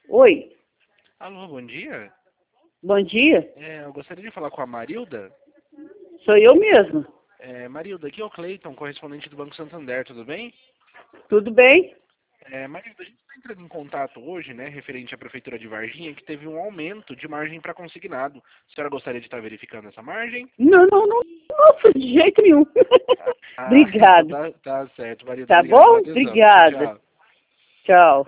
Oi, Alô, bom dia. bom dia. Eu gostaria de falar com a Marilda. Sou eu mesmo. Marilda, aqui é o Cleiton, correspondente do Banco Santander, tudo bem? Tudo bem? Marilda, a gente está entrando em contato hoje, né, referente à Prefeitura de Varginha, que teve um aumento de margem para consignado. A senhora gostaria de estar verificando essa margem? Não, nossa, de jeito nenhum. Ah, então Obrigada. tá certo, Marilda. Tá Obrigado pela bom? atenção. Tchau, Obrigada. tchau. Tchau.